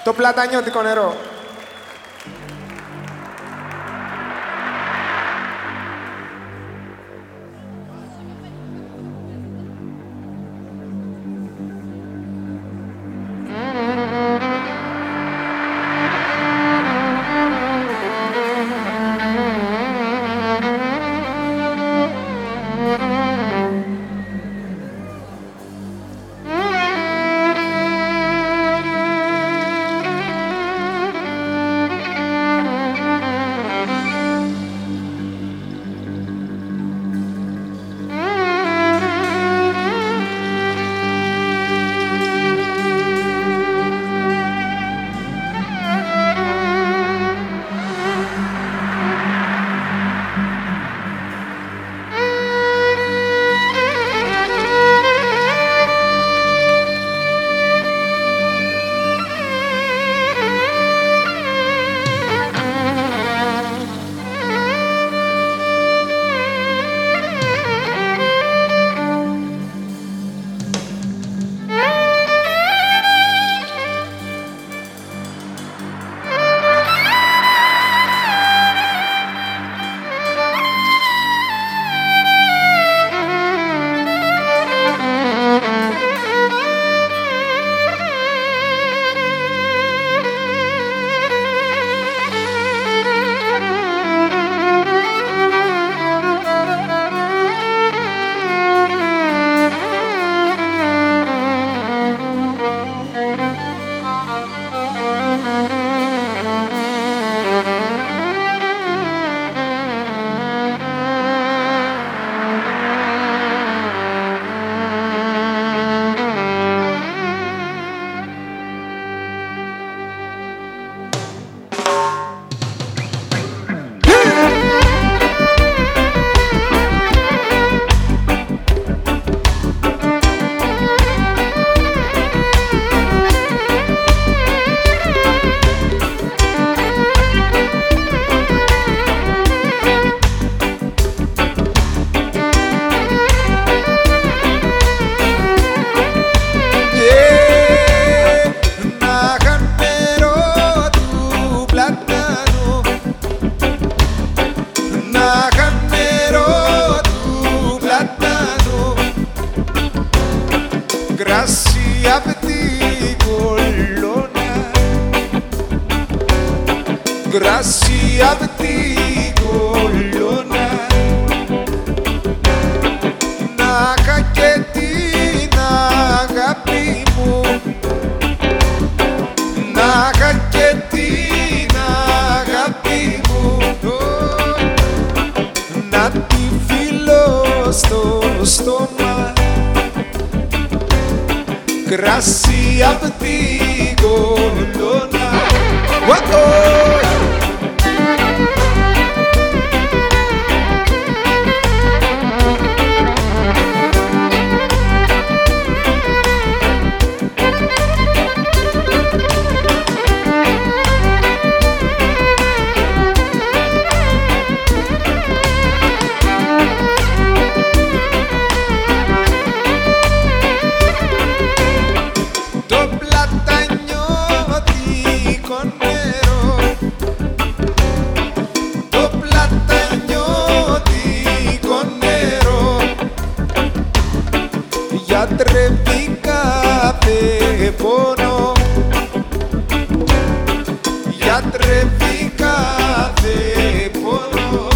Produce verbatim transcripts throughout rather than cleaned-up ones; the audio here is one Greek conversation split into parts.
Το πλατανιώτικο νερό. Gracia petit colonna, gracia petit colonna, να και την αγάπη μου, να και την αγάπη μου, να τη φιλώ στο στόμα. Gracia petit colonna. Γιατρεύει κάθε πόνο, γιατρεύει κάθε πόνο,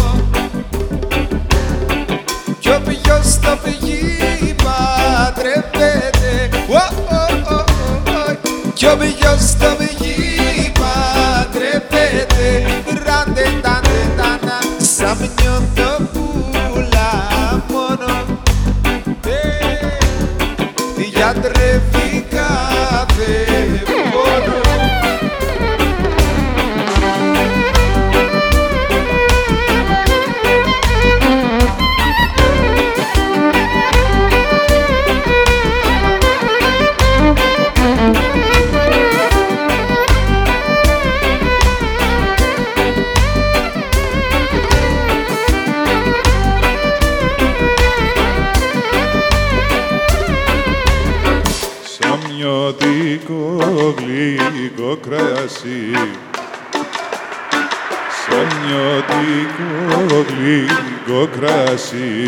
κι όποιος το πηγεί παντρεύεται, κι όποιος το πηγεί παντρεύεται, ράντε τάντε τάνα, σαν νιώθω πουλά μόνο. Γιατρεύει κάθε πόνο. νιωτικό γλυκό κρασί, σαν νιωτικό γλυκό κρασί,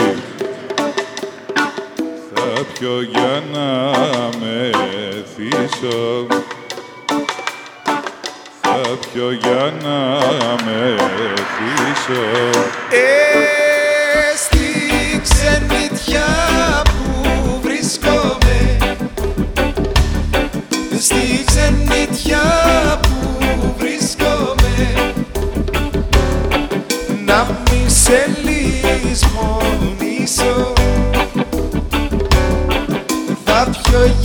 θα πιω για να μεθύσω, θα πιω για να μεθύσω. Ε, στη ξενιτιά που βρίσκομαι, στη ξενιτιά που βρίσκομαι, να μη σε λησμονήσω, θα πιω